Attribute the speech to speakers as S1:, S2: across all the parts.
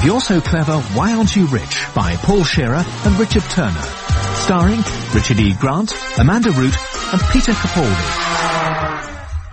S1: If You're So Clever, Why Aren't You Rich? By Paul Shearer and Richard Turner. Starring Richard E. Grant, Amanda Root and Peter Capaldi.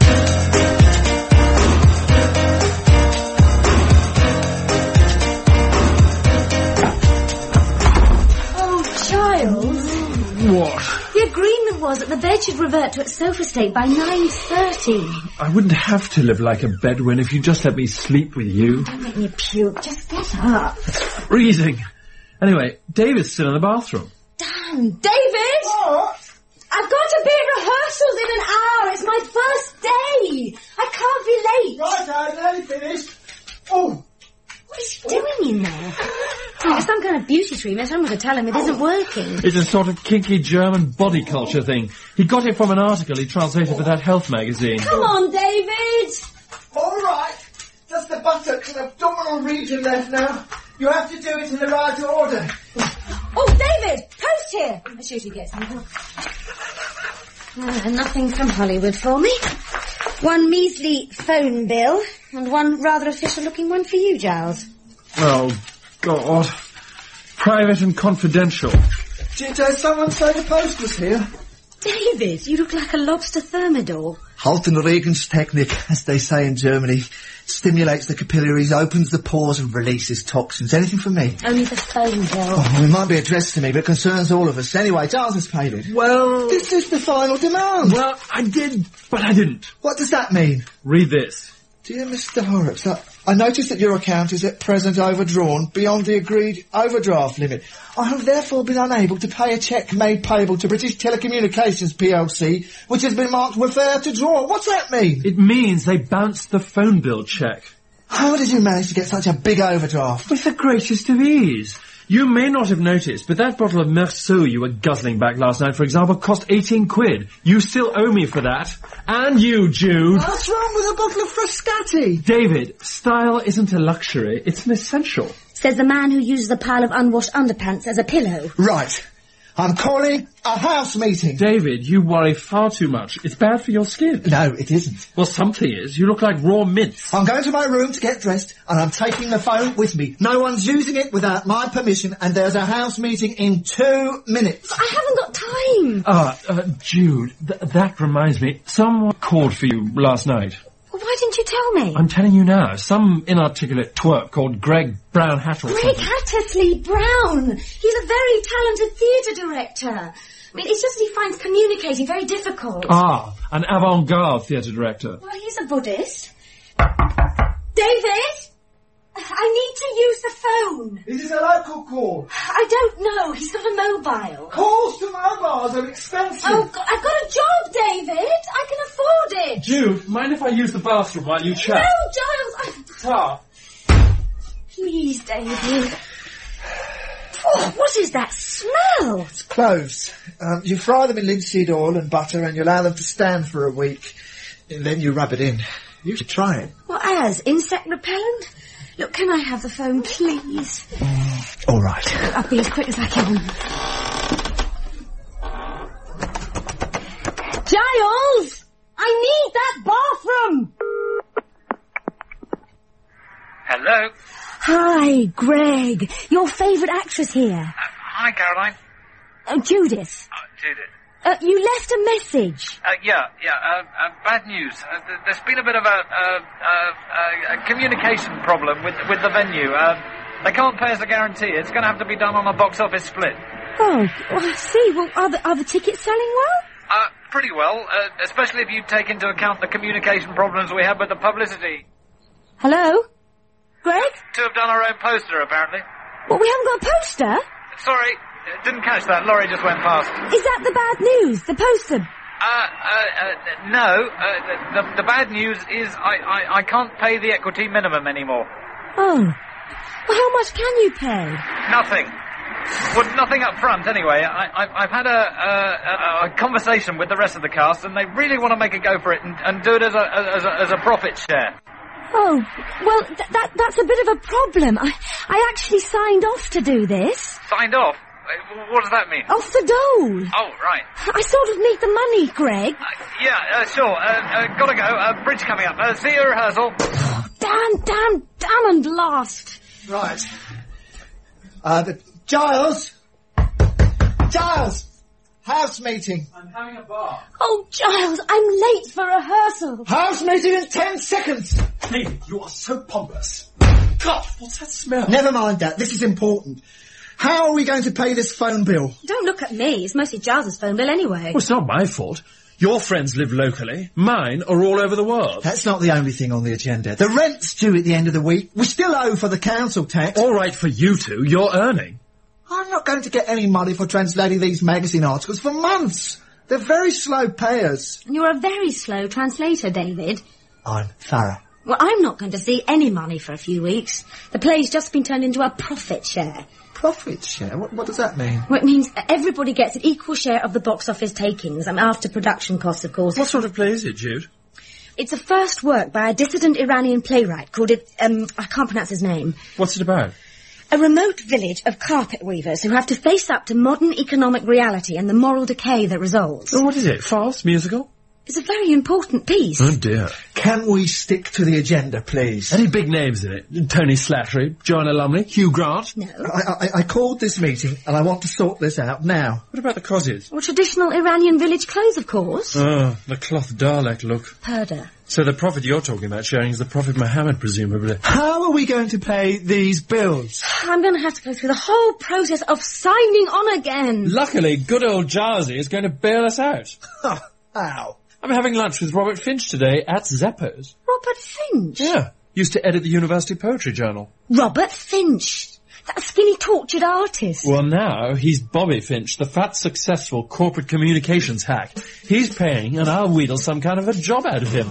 S2: What? The agreement was that the bed should revert to its sofa state by 9:30.
S3: I wouldn't have to live like a Bedouin if you just let me sleep with you.
S2: Don't make me puke. Just get up.
S3: It's freezing. Anyway, David's still in the bathroom.
S2: Damn, David!
S4: What?
S2: I've got to be at rehearsals in an hour. It's my first day. I can't be late.
S4: Right, nearly finished. Oh.
S2: What is he doing in there? Oh, it's some kind of beauty treatment. Someone could tell him it isn't working.
S3: It's a sort of kinky German body culture thing. He got it from an article he translated for that health magazine.
S2: Come on, David!
S4: All right. Just the buttocks and abdominal region left now. You have to do it in the right order.
S2: Oh, David! Post here! Let's usually get some. Nothing from Hollywood for me. One measly phone bill, and one rather official-looking one for you, Giles.
S3: Oh, God. Private and confidential.
S4: Did someone say the post was here?
S2: David, you look like a lobster thermidor.
S4: Haltenregungstechnik, as they say in Germany. Stimulates the capillaries, opens the pores and releases toxins. Anything for me?
S2: Only the phone bill.
S4: Oh, it might be addressed to me, but concerns all of us. Anyway, Giles has paid it.
S3: Well...
S4: This is the final demand.
S3: Well, I did, but I didn't.
S4: What does that mean?
S3: Read this.
S4: Dear Mr. Horrocks, I notice that your account is at present overdrawn beyond the agreed overdraft limit. I have therefore been unable to pay a cheque made payable to British Telecommunications plc, which has been marked refer to draw. What's that mean?
S3: It means they bounced the phone bill cheque.
S4: How did you manage to get such a big overdraft?
S3: With the greatest of ease. You may not have noticed, but that bottle of Merceau you were guzzling back last night, for example, cost 18 quid. You still owe me for that. And you, Jude.
S4: What's wrong with a bottle of Frascati?
S3: David, style isn't a luxury, it's an essential.
S2: Says the man who uses a pile of unwashed underpants as a pillow.
S4: Right. I'm calling a house meeting.
S3: David, you worry far too much. It's bad for your skin.
S4: No, it isn't.
S3: Well, something is. You look like raw mince.
S4: I'm going to my room to get dressed, and I'm taking the phone with me. No one's using it without my permission, and there's a house meeting in 2 minutes.
S2: I haven't got time.
S3: Jude, that reminds me. Someone called for you last night.
S2: Well, why didn't you tell me?
S3: I'm telling you now. Some inarticulate twerp called Greg Brown Hattersley.
S2: Greg Hattersley Brown! He's a very talented theatre director. I mean, it's just that he finds communicating very difficult.
S3: Ah, an avant-garde theatre director.
S2: Well, he's a Buddhist. David! I need to use the phone.
S4: Is this a local call?
S2: I don't know. He's got a mobile.
S4: Calls to mobiles are expensive.
S2: Oh, God, I've got a job, David. I can afford it.
S3: Jude, mind if I use the bathroom while you chat?
S2: No, Giles.
S3: Ta.
S2: Please, David. Oh, what is that smell?
S4: It's cloves. You fry them in linseed oil and butter and you allow them to stand for a week. And then you rub it in. You should try it.
S2: What as? Insect repellent? Look, can I have the phone, please?
S4: All right.
S2: I'll be as quick as I can. Giles! I need that bathroom!
S5: Hello?
S2: Hi, Greg. Your favourite actress here.
S5: Hi, Caroline.
S2: Judith.
S5: Judith.
S2: You left a message.
S5: Bad news. There's been a bit of a communication problem with the venue. They can't pay us a guarantee. It's going to have to be done on a box office split.
S2: Oh, I see. Well, are the tickets selling well?
S5: Pretty well, especially if you take into account the communication problems we had with the publicity.
S2: Hello? Greg?
S5: To have done our own poster, apparently.
S2: Well, we haven't got a poster.
S5: Sorry, didn't catch that. Lorry just went past.
S2: Is that the bad news? The poster?
S5: No. The bad news is I can't pay the equity minimum anymore.
S2: Oh. Well, how much can you pay?
S5: Nothing. Well, nothing up front, anyway. I've had a conversation with the rest of the cast, and they really want to make a go for it and do it as a profit share.
S2: Oh, well, that's a bit of a problem. I actually signed off to do this.
S5: Signed off? What does that mean?
S2: Off the dole.
S5: Oh, right.
S2: I sort of need the money, Greg.
S5: Sure. Gotta go. Bridge coming up. See you at rehearsal.
S2: Damn, and last.
S4: Right. Giles! Giles! House meeting.
S3: I'm having a bath.
S2: Oh, Giles, I'm late for rehearsal.
S4: House meeting in 10 seconds!
S3: David, you are so pompous. God, what's that smell?
S4: Never mind that. This is important. How are we going to pay this phone bill?
S2: Don't look at me. It's mostly Giles's phone bill anyway.
S3: Well, it's not my fault. Your friends live locally. Mine are all over the world.
S4: That's not the only thing on the agenda. The rent's due at the end of the week. We still owe for the council tax.
S3: All right for you two. You're earning.
S4: I'm not going to get any money for translating these magazine articles for months. They're very slow payers.
S2: And you're a very slow translator, David.
S4: I'm thorough.
S2: Well, I'm not going to see any money for a few weeks. The play's just been turned into a profit share.
S4: Profit share? What does that mean?
S2: Well, it means everybody gets an equal share of the box office takings, after production costs, of course.
S3: What sort of play is it, Jude?
S2: It's a first work by a dissident Iranian playwright called I can't pronounce his name.
S3: What's it about?
S2: A remote village of carpet weavers who have to face up to modern economic reality and the moral decay that results.
S3: Oh, what is it? Farce? Musical?
S2: It's a very important piece.
S3: Oh, dear.
S4: Can we stick to the agenda, please?
S3: Any big names in it? Tony Slattery, Joanna Lumley, Hugh Grant?
S2: No.
S4: I called this meeting and I want to sort this out now.
S3: What about the Cozies?
S2: Well, traditional Iranian village clothes, of course.
S3: Oh, the cloth Dalek look.
S2: Purdah.
S3: So the profit you're talking about sharing is the Prophet Muhammad, presumably.
S4: How are we going to pay these bills?
S2: I'm going to have to go through the whole process of signing on again.
S3: Luckily, good old Jazzy is going to bail us out.
S4: How?
S3: I'm having lunch with Robert Finch today at Zeppo's.
S2: Robert Finch?
S3: Yeah. Used to edit the University Poetry Journal.
S2: Robert Finch? That skinny, tortured artist?
S3: Well, now he's Bobby Finch, the fat, successful corporate communications hack. He's paying, and I'll wheedle some kind of a job out of him.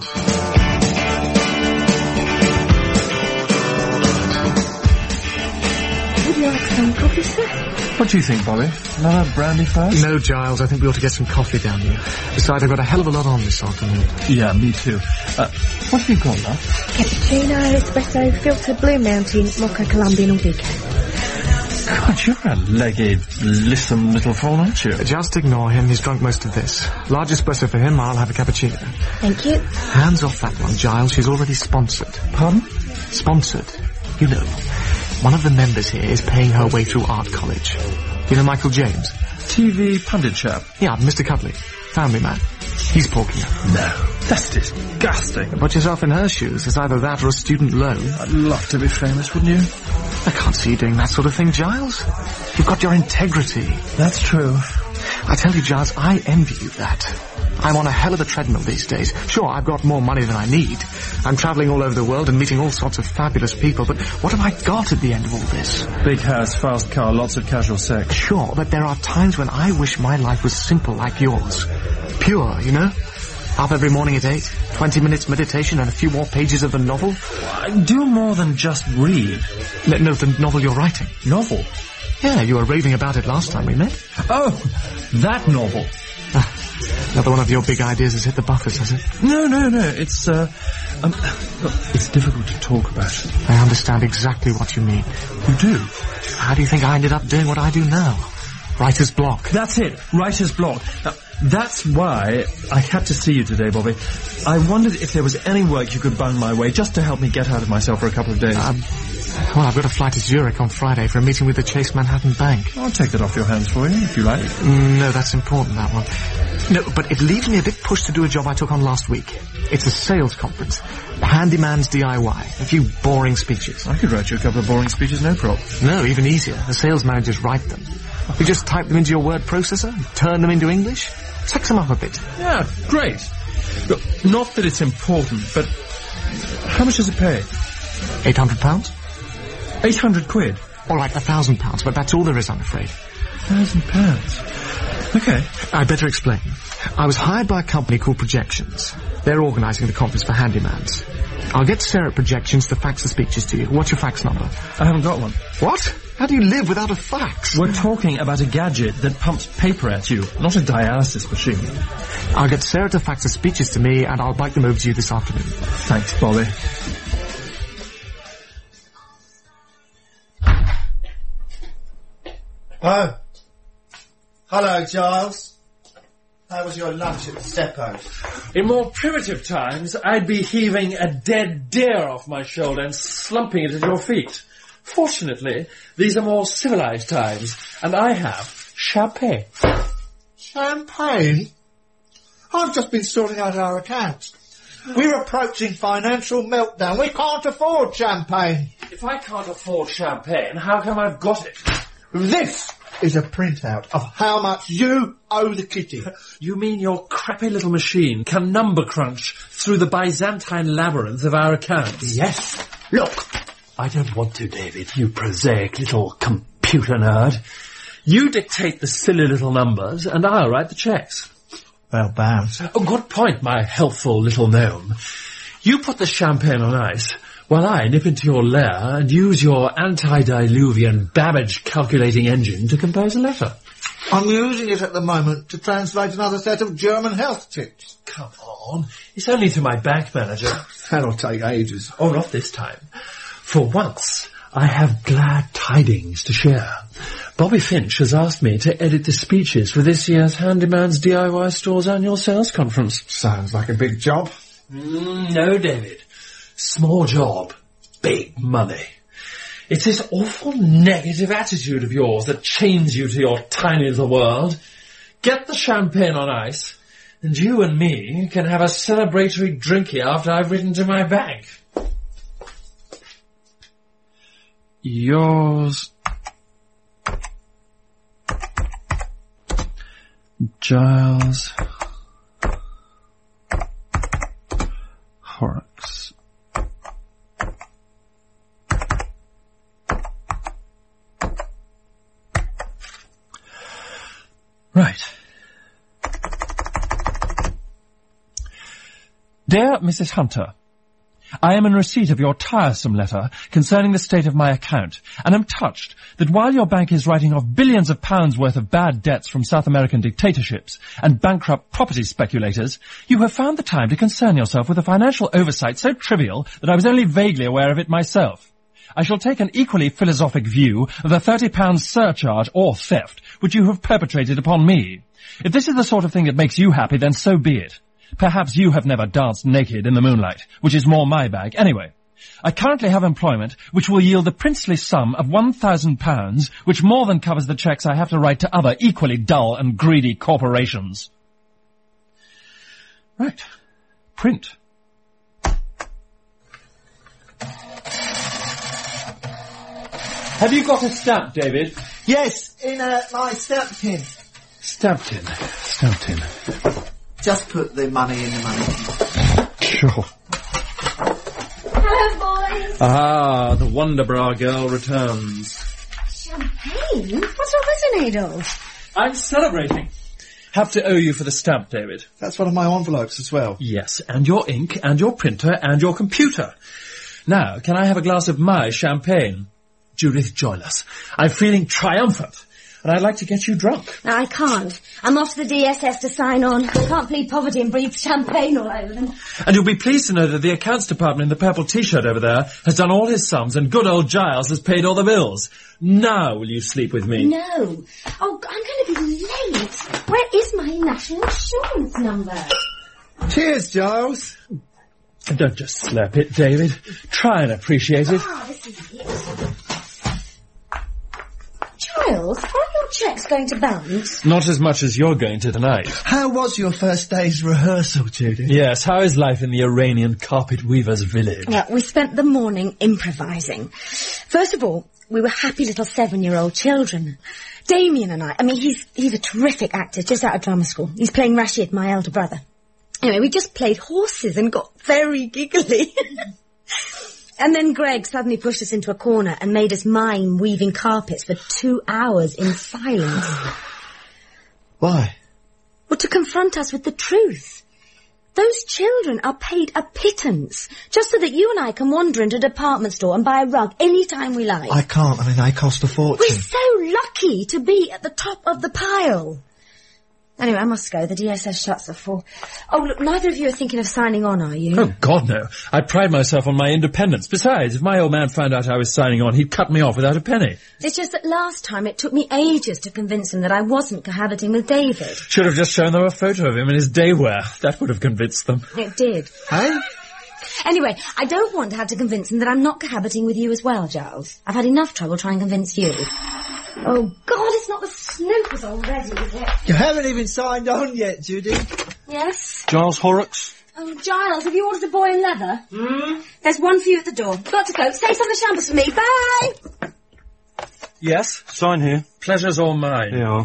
S2: Would you like some coffee, sir?
S3: What do you think, Bobby? Another brandy first?
S6: No, Giles, I think we ought to get some coffee down here. Besides, I've got a hell of a lot on this afternoon.
S3: Yeah, me too. What have you got, love?
S7: Cappuccino, espresso, filtered Blue Mountain, Mocha Colombian or decaf.
S3: God, you're a legged, lissom little fool, aren't you?
S6: Just ignore him, he's drunk most of this. Large espresso for him, I'll have a cappuccino.
S7: Thank you.
S6: Hands off that one, Giles, she's already sponsored.
S3: Pardon?
S6: Sponsored. You know, one of the members here is paying her way through art college. You know Michael James?
S3: TV pundit chap.
S6: Yeah, Mr. Cuddly. Family man. He's porking her.
S3: No, that's disgusting.
S6: Put yourself in her shoes. It's either that or a student loan.
S3: I'd love to be famous, wouldn't you?
S6: I can't see you doing that sort of thing, Giles. You've got your integrity.
S3: That's true.
S6: I tell you, Giles, I envy you that. I'm on a hell of a treadmill these days. Sure, I've got more money than I need. I'm travelling all over the world and meeting all sorts of fabulous people, but what have I got at the end of all this?
S3: Big house, fast car, lots of casual sex.
S6: Sure, but there are times when I wish my life was simple like yours. Pure, you know? Up every morning at 8, 20 minutes meditation and a few more pages of the novel.
S3: Do more than just read.
S6: No, the novel you're writing.
S3: Novel?
S6: Yeah, you were raving about it last time we met.
S3: Oh, that novel.
S6: Another one of your big ideas has hit the buffers, has it?
S3: No. It's, look, it's difficult to talk about.
S6: I understand exactly what you mean.
S3: You do?
S6: How do you think I ended up doing what I do now? Writer's block.
S3: That's it, writer's block. Now, that's why I had to see you today, Bobby. I wondered if there was any work you could bung my way just to help me get out of myself for a couple of days.
S6: Well, I've got a flight to Zurich on Friday for a meeting with the Chase Manhattan Bank.
S3: I'll take that off your hands for you, if you like.
S6: No, that's important, that one. No, but it leaves me a bit pushed to do a job I took on last week. It's a sales conference. Handyman's DIY. A few boring speeches.
S3: I could write you a couple of boring speeches, no problem.
S6: No, even easier. The sales managers write them. You just type them into your word processor, turn them into English, sex them up a bit.
S3: Yeah, great. Look, not that it's important, but how much does it pay?
S6: £800?
S3: 800 quid.
S6: All right, £1,000, but that's all there is, I'm afraid.
S3: £1,000. Okay.
S6: I'd better explain. I was hired by a company called Projections. They're organising the conference for handymans. I'll get Sarah at Projections to fax the speeches to you. What's your fax number?
S3: I haven't got one.
S6: What? How do you live without a fax?
S3: We're talking about a gadget that pumps paper at you, not a dialysis machine.
S6: I'll get Sarah to fax the speeches to me, and I'll bike them over to you this afternoon.
S3: Thanks, Bobby.
S4: Oh. Hello, Giles. How was your lunch at Steppo's?
S3: In more primitive times, I'd be heaving a dead deer off my shoulder and slumping it at your feet. Fortunately, these are more civilized times, and I have champagne.
S4: Champagne? I've just been sorting out our accounts. We're approaching financial meltdown. We can't afford champagne.
S3: If I can't afford champagne, how come I've got it?
S4: This is a printout of how much you owe the kitty.
S3: You mean your crappy little machine can number crunch through the Byzantine labyrinth of our accounts?
S4: Yes.
S3: Look, I don't want to, David, you prosaic little computer nerd. You dictate the silly little numbers, and I'll write the checks.
S4: Well, bounce.
S3: Oh, good point, my helpful little gnome. You put the champagne on ice, while I nip into your lair and use your antediluvian Babbage calculating engine to compose a letter.
S4: I'm using it at the moment to translate another set of German health tips.
S3: Come on, it's only to my bank manager.
S4: That'll take ages.
S3: Oh, not this time. For once, I have glad tidings to share. Bobby Finch has asked me to edit the speeches for this year's Handyman's DIY Store's annual sales conference.
S4: Sounds like a big job.
S3: No, David. Small job, big money. It's this awful negative attitude of yours that chains you to your tiny little world. Get the champagne on ice, and you and me can have a celebratory drinky after I've written to my bank. Yours, Giles Horrocks. Right. Dear Mrs. Hunter, I am in receipt of your tiresome letter concerning the state of my account, and am touched that while your bank is writing off billions of pounds worth of bad debts from South American dictatorships and bankrupt property speculators, you have found the time to concern yourself with a financial oversight so trivial that I was only vaguely aware of it myself. I shall take an equally philosophic view of the £30 surcharge or theft which you have perpetrated upon me. If this is the sort of thing that makes you happy, then so be it. Perhaps you have never danced naked in the moonlight, which is more my bag. Anyway, I currently have employment which will yield the princely sum of £1,000, which more than covers the cheques I have to write to other equally dull and greedy corporations. Right. Print. Have you got a stamp, David?
S4: Yes, in my stamp tin.
S3: Stamp tin. Stamp tin.
S4: Just put the money in the money tin.
S3: Sure.
S2: Hello, boys.
S3: Ah, the Wonder Bra girl returns.
S2: Champagne? What's wrong with you, Adolf?
S3: I'm celebrating. Have to owe you for the stamp, David.
S4: That's one of my envelopes as well.
S3: Yes, and your ink, and your printer, and your computer. Now, can I have a glass of my champagne? Judith Joyless. I'm feeling triumphant, and I'd like to get you drunk.
S2: No, I can't. I'm off to the DSS to sign on. I can't plead poverty and breathe champagne all over them.
S3: And you'll be pleased to know that the accounts department in the purple T-shirt over there has done all his sums, and good old Giles has paid all the bills. Now will you sleep with me?
S2: No. Oh, I'm going to be late. Where is my national insurance number?
S4: Cheers, Giles.
S3: Don't just slap it, David. Try and appreciate it.
S2: Ah, this is it. Giles, are your checks going to bounce?
S3: Not as much as you're going to tonight.
S4: How was your first day's rehearsal, Judith?
S3: Yes, how is life in the Iranian carpet weaver's village?
S2: Well, we spent the morning improvising. First of all, we were happy little 7-year-old children. Damien and I mean, he's a terrific actor, just out of drama school. He's playing Rashid, my elder brother. Anyway, we just played horses and got very giggly. And then Greg suddenly pushed us into a corner and made us mime weaving carpets for 2 hours in silence.
S4: Why?
S2: Well, to confront us with the truth. Those children are paid a pittance, just so that you and I can wander into a department store and buy a rug any time we like.
S4: I can't. I mean, they cost a fortune.
S2: We're so lucky to be at the top of the pile. Anyway, I must go. The DSS shuts at 4. Oh, look, neither of you are thinking of signing on, are you?
S3: Oh, God, no. I pride myself on my independence. Besides, if my old man found out I was signing on, he'd cut me off without a penny.
S2: It's just that last time it took me ages to convince him that I wasn't cohabiting with David.
S3: Should have just shown them a photo of him in his day wear. That would have convinced them.
S2: It did.
S4: Hey?
S2: Anyway, I don't want to have to convince them that I'm not cohabiting with you as well, Giles. I've had enough trouble trying to convince you. Oh, God, it's not the snoopers already, is it?
S4: You haven't even signed on yet, Judy.
S2: Yes?
S3: Giles Horrocks?
S2: Oh, Giles, have you ordered a boy in leather? There's one for you at the door. Got to go. Save some of the shambles for me. Bye!
S3: Yes? Sign here. Pleasure's all mine.
S8: Yeah.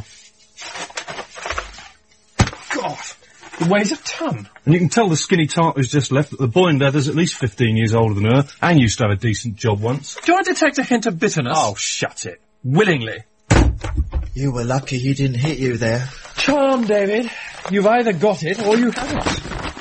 S3: God, it weighs a ton.
S8: And you can tell the skinny tart who's just left that the boy in leather's at least 15 years older than her and used to have a decent job once.
S3: Do I detect a hint of bitterness?
S8: Oh, shut it.
S3: Willingly.
S4: You were lucky he didn't hit you there.
S3: Charm, David. You've either got it or you haven't.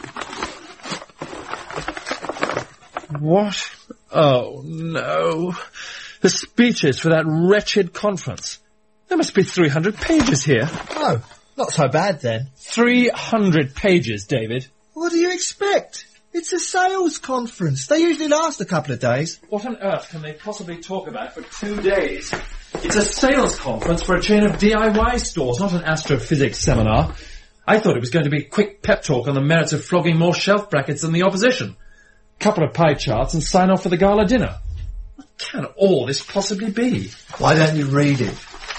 S3: What? Oh, no. The speeches for that wretched conference. There must be 300 pages here.
S4: Oh, not so bad then.
S3: 300 pages, David.
S4: What do you expect? It's a sales conference. They usually last a couple of days.
S3: What on earth can they possibly talk about for 2 days? It's a sales conference for a chain of DIY stores, not an astrophysics seminar. I thought it was going to be a quick pep talk on the merits of flogging more shelf brackets than the opposition. Couple of pie charts and sign off for the gala dinner. What can all this possibly be?
S4: Why don't you read it?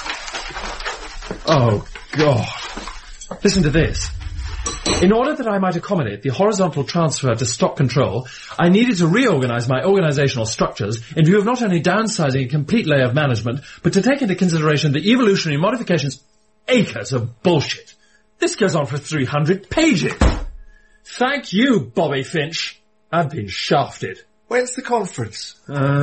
S3: Oh, God. Listen to this. In order that I might accommodate the horizontal transfer to stock control, I needed to reorganize my organizational structures in view of not only downsizing a complete layer of management, but to take into consideration the evolutionary modifications. Acres of bullshit. This goes on for 300 pages. Thank you, Bobby Finch. I've been shafted.
S4: When's the conference?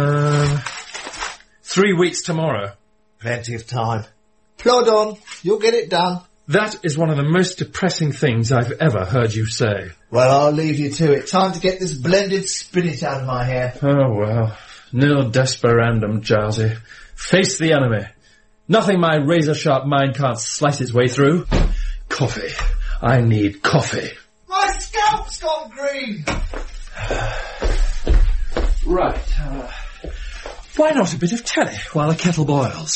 S3: 3 weeks tomorrow.
S4: Plenty of time. Plod on. You'll get it done.
S3: That is one of the most depressing things I've ever heard you say.
S4: Well, I'll leave you to it. Time to get this blended spinach out of my hair.
S3: Oh, well. Nil desperandum, Gilesy. Face the enemy. Nothing my razor-sharp mind can't slice its way through. Coffee. I need coffee.
S4: My scalp's gone green.
S3: Right. Why not a bit of telly while the kettle boils?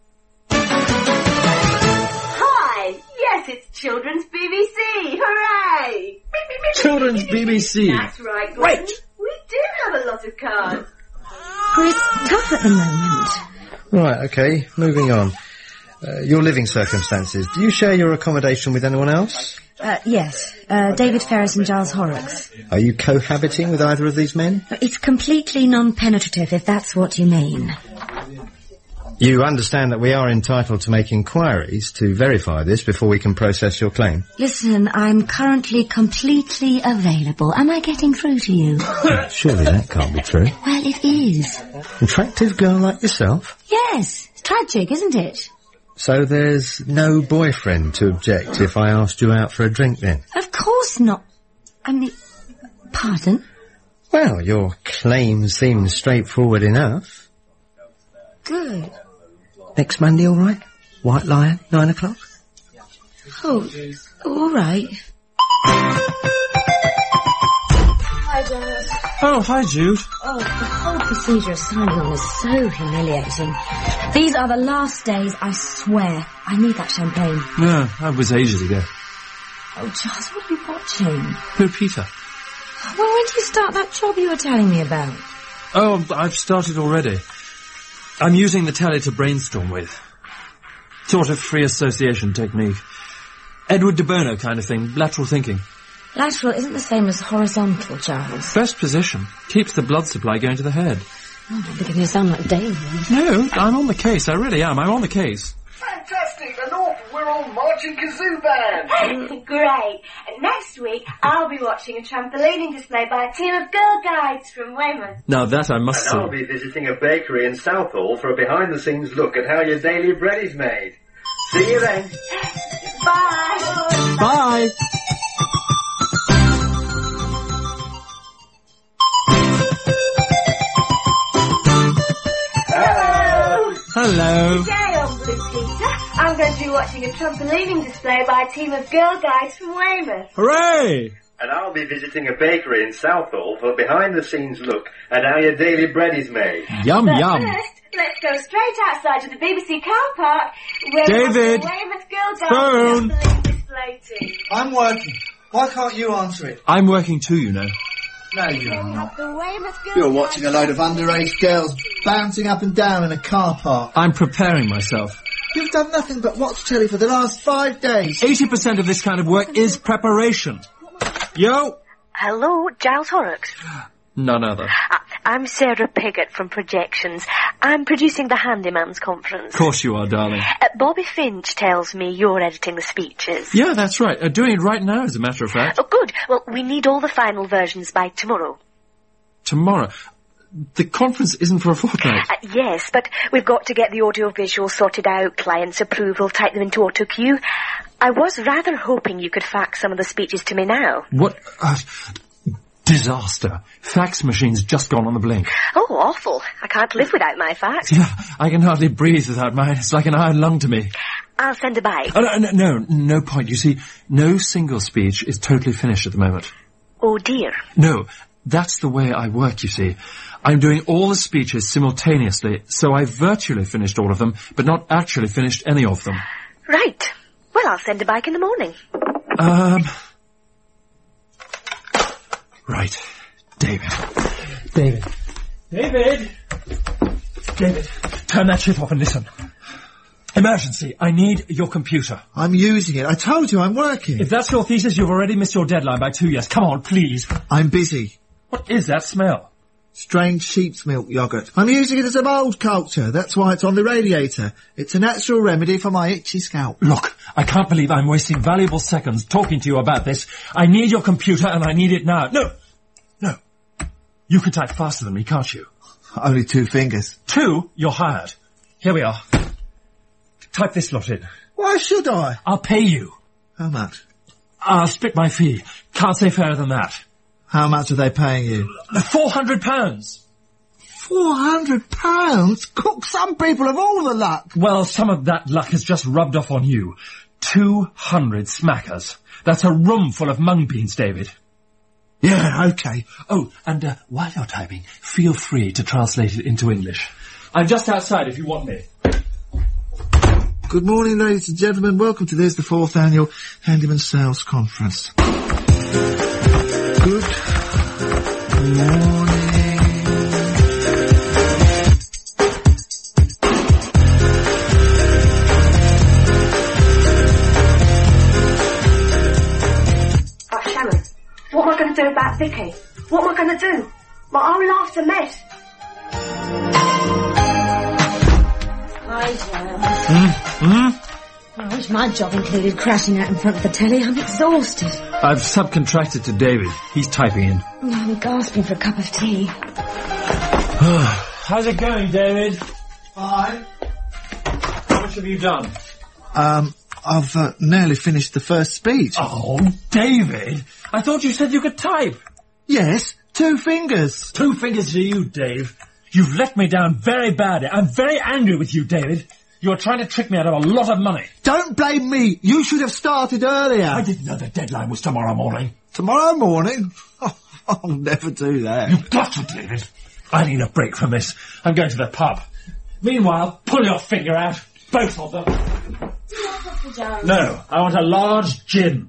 S9: Hi! Yes, it's Children's BBC! Hooray!
S3: Children's BBC.
S9: That's right, Gordon. We do have a lot of cards.
S2: Well, it's tough at the moment.
S10: Right, okay, moving on. Your living circumstances. Do you share your accommodation with anyone else?
S2: Yes. David Ferris and Giles Horrocks.
S10: Are you cohabiting with either of these men?
S2: It's completely non-penetrative, if that's what you mean.
S10: You understand that we are entitled to make inquiries to verify this before we can process your claim?
S2: Listen, I'm currently completely available. Am I getting through to you?
S10: Surely that can't be true.
S2: Well, it is.
S10: Attractive girl like yourself?
S2: Yes. It's tragic, isn't it?
S10: So there's no boyfriend to object if I asked you out for a drink then?
S2: Of course not. I mean, pardon?
S10: Well, your claim seems straightforward enough.
S2: Good.
S10: Next Monday, all right? White Lion, 9 o'clock?
S2: Oh, all right. Hi, Giles.
S3: Oh, hi, Jude.
S2: Oh, the whole procedure of signing on is so humiliating. These are the last days, I swear. I need that champagne.
S3: Yeah, that was ages ago.
S2: Oh, Giles, what are you watching?
S3: Who, Peter?
S2: Well, when did you start that job you were telling me about?
S3: Oh, I've started already. I'm using the telly to brainstorm with. Sort of free association technique. Edward de Bono kind of thing, lateral thinking.
S2: Lateral isn't the same as horizontal, Giles.
S3: Best position. Keeps the blood supply going to the head.
S2: Oh, I'm beginning to sound like Dave.
S3: No, I'm on the case. I really am. I'm on the case.
S11: Fantastic! And off we're all marching kazoo band!
S9: Great! And next week, I'll be watching a trampolining display by a team of Girl Guides from Weymouth.
S3: Now that I must
S11: And I'll be visiting a bakery in Southall for a behind-the-scenes look at how your daily bread is made. See you then.
S9: Bye!
S3: Bye! Hello.
S9: Today on Blue Peter, I'm going to be watching a trampolining display by a team of Girl Guides from Weymouth.
S3: Hooray!
S11: And I'll be visiting a bakery in Southall for a behind-the-scenes look at how your daily bread is made.
S3: Yum,
S9: But
S3: yum.
S9: first, let's go straight outside to the BBC car park where
S3: David,
S9: the Weymouth Girl
S3: phone.
S9: Guides trampolining display team.
S4: I'm working. Why can't you answer it?
S3: I'm working too, you know.
S4: No, you're not. You're watching a load of underage girls bouncing up and down in a car park.
S3: I'm preparing myself.
S4: You've done nothing but watch telly for the last 5 days.
S3: 80% of this kind of work is preparation. Yo!
S12: Hello, Giles Horrocks.
S3: None other.
S12: I'm Sarah Piggott from Projections. I'm producing the Handyman's Conference.
S3: Of course you are, darling.
S12: Bobby Finch tells me you're editing the speeches.
S3: Yeah, that's right. Doing it right now, as a matter of fact.
S12: Oh, good. Well, we need all the final versions by tomorrow.
S3: Tomorrow? The conference isn't for a fortnight.
S12: Yes, but we've got to get the audio-visual sorted out, client's approval, type them into AutoCue. I was rather hoping you could fax some of the speeches to me now.
S3: What? Disaster. Fax machine's just gone on the blink.
S12: Oh, awful. I can't live without my fax.
S3: Yeah, I can hardly breathe without mine. It's like an iron lung to me.
S12: I'll send a bike.
S3: Oh, no point. You see, no single speech is totally finished at the moment.
S12: Oh, dear.
S3: No, that's the way I work, you see. I'm doing all the speeches simultaneously, so I've virtually finished all of them, but not actually finished any of them.
S12: Right. Well, I'll send a bike in the morning.
S3: Right. David. Turn that shit off and listen. Emergency. I need your computer.
S4: I'm using it. I told you I'm working.
S3: If that's your thesis, you've already missed your deadline by 2 years. Come on, please.
S4: I'm busy.
S3: What is that smell?
S4: Strange sheep's milk yoghurt. I'm using it as a mould culture. That's why it's on the radiator. It's a natural remedy for my itchy scalp.
S3: Look, I can't believe I'm wasting valuable seconds talking to you about this. I need your computer and I need it now. No. You can type faster than me, can't you?
S4: Only 2 fingers.
S3: 2? You're hired. Here we are. Type this lot in.
S4: Why should I?
S3: I'll pay you.
S4: How much?
S3: I'll split my fee. Can't say fairer than that.
S4: How much are they paying you?
S3: £400.
S4: £400? Cook, some people have all the luck.
S3: Well, some of that luck has just rubbed off on you. 200 smackers. That's a room full of mung beans, David.
S4: Yeah, okay.
S3: Oh, and while you're typing, feel free to translate it into English. I'm just outside if you want me.
S4: Good morning, ladies and gentlemen. Welcome to the 4th annual Handyman Sales Conference. Good morning.
S9: Oh, Shannon, what am I going to do about Vicky? What am I going to do? My whole life's a mess.
S2: Hi, I wish my job included crashing out in front of the telly. I'm exhausted.
S3: I've subcontracted to David. He's typing in.
S2: I'm gasping for a cup of tea.
S3: How's it going, David?
S4: Fine.
S3: How much have you done?
S4: I've nearly finished the first speech.
S3: Oh, David! I thought you said you could type.
S4: Yes, 2 fingers.
S3: 2 fingers to you, Dave. You've let me down very badly. I'm very angry with you, David. You're trying to trick me out of a lot of money.
S4: Don't blame me. You should have started earlier.
S3: I didn't know the deadline was tomorrow morning.
S4: Tomorrow morning? Oh, I'll never do that.
S3: You've got to, David. I need a break from this. I'm going to the pub. Meanwhile, pull your finger out. Both of them. No, I want a large gin.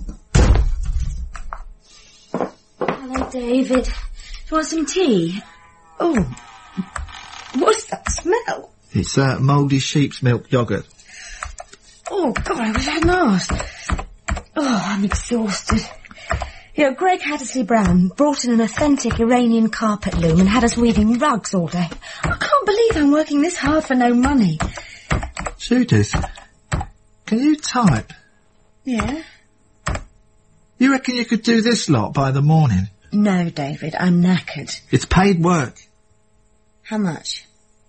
S2: Hello, David. Do you want some tea? Oh, what's that smell?
S4: It's mouldy sheep's milk yoghurt.
S2: Oh, God, I wish I hadn't asked. Oh, I'm exhausted. You know, Greg Hattersley Brown brought in an authentic Iranian carpet loom and had us weaving rugs all day. I can't believe I'm working this hard for no money.
S4: Judith, can you type?
S2: Yeah?
S4: You reckon you could do this lot by the morning?
S2: No, David, I'm knackered.
S4: It's paid work.
S2: How much?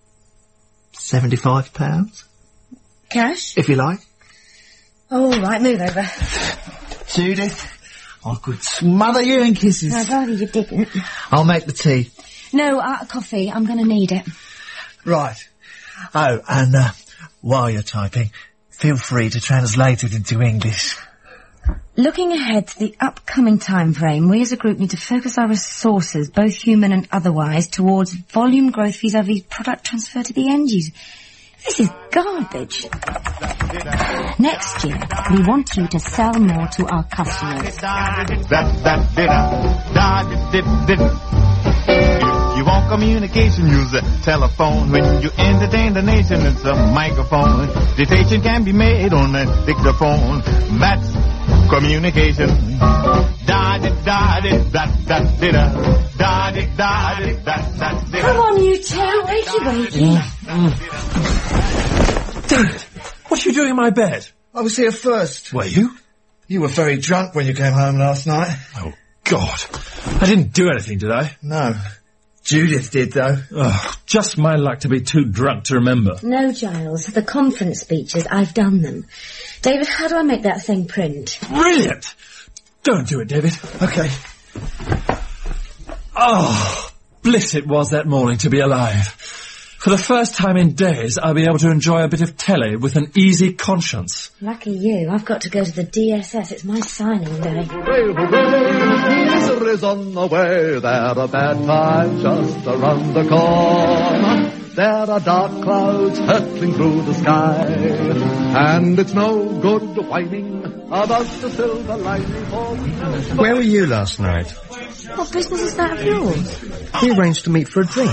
S4: £75.
S2: Cash?
S4: If you like.
S2: All right, move over.
S4: Judith, I could smother you in kisses.
S2: I'd rather you didn't.
S4: I'll make the tea.
S2: No, coffee. I'm going to need it.
S4: Right. Oh, and while you're typing, feel free to translate it into English.
S2: Looking ahead to the upcoming time frame, we as a group need to focus our resources, both human and otherwise, towards volume growth vis-à-vis product transfer to the end user. This is garbage. Next year, we want you to sell more to our customers.
S13: If you want communication, use a telephone. When you entertain the nation, it's a microphone. Dictation can be made on a dictaphone. That's communication.
S2: Come on, you two. Wakey, wakey.
S3: David, what are you doing in my bed?
S4: I was here first.
S3: Were you?
S4: You were very drunk when you came home last night.
S3: Oh, God. I didn't do anything, did I?
S4: No. Judith did, though.
S3: Oh, just my luck to be too drunk to remember.
S2: No, Giles. The conference speeches, I've done them. David, how do I make that thing print?
S3: Brilliant! Don't do it, David.
S4: Okay.
S3: Oh, bliss it was that morning to be alive. For the first time in days, I'll be able to enjoy a bit of telly with an easy conscience.
S2: Lucky you. I've got to go to the DSS. It's my signing day.
S14: Misery's on the way. There are bad times just around the corner. There are dark clouds hurtling through the sky. And it's no good whining about the silver lining.
S10: Where were you last night?
S2: What business is that of yours?
S10: We arranged to meet for a drink.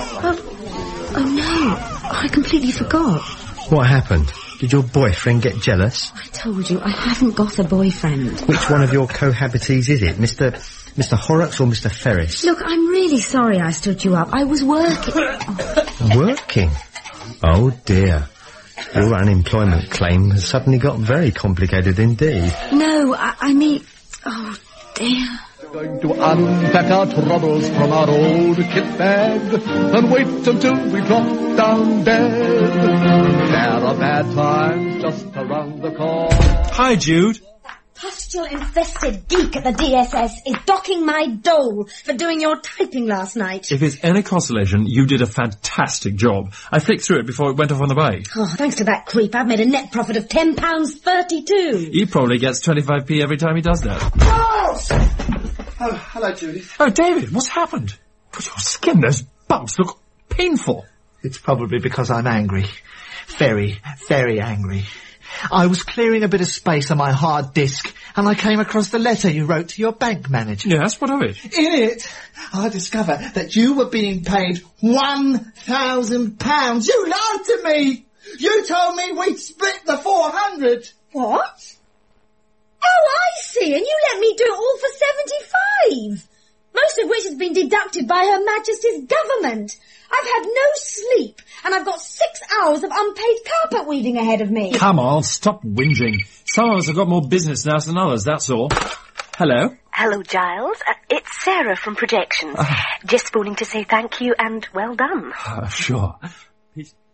S2: Oh no, I completely forgot.
S10: What happened? Did your boyfriend get jealous?
S2: I told you, I haven't got a boyfriend.
S10: Which one of your cohabitees is it? Mr. Horrocks or Mr. Ferris?
S2: Look, I'm really sorry I stood you up. I was working.
S10: Working? Oh dear. Your unemployment claim has suddenly got very complicated indeed.
S2: No, I mean... Oh dear.
S14: Going to unpack our troubles from our old kit bag and wait until we drop down dead. There are bad times just around the corner.
S3: Hi, Jude.
S2: Pustule-infested geek at the DSS is docking my dole for doing your typing last night.
S3: If it's any consolation, you did a fantastic job. I flicked through it before it went off on the bay.
S2: Oh, thanks to that creep, I've made a net profit of £10.32.
S3: He probably gets 25p every time he does that.
S4: Charles! Oh, hello, Judith.
S3: Oh, David, what's happened? Your skin, those bumps look painful.
S4: It's probably because I'm angry. Very, very angry. I was clearing a bit of space on my hard disk, and I came across the letter you wrote to your bank manager.
S3: Yes, what of it?
S4: In it, I discovered that you were being paid £1,000. You lied to me! You told me we'd split the 400.
S2: What? Oh, I see, and you let me do it all for 75. Most of which has been deducted by Her Majesty's government. I've had no sleep, and I've got 6 hours of unpaid carpet weaving ahead of me.
S3: Come on, stop whinging. Some of us have got more business now than others, that's all. Hello?
S12: Hello, Giles. It's Sarah from Projections. Just phoning to say thank you and well done.
S3: Sure. Peace.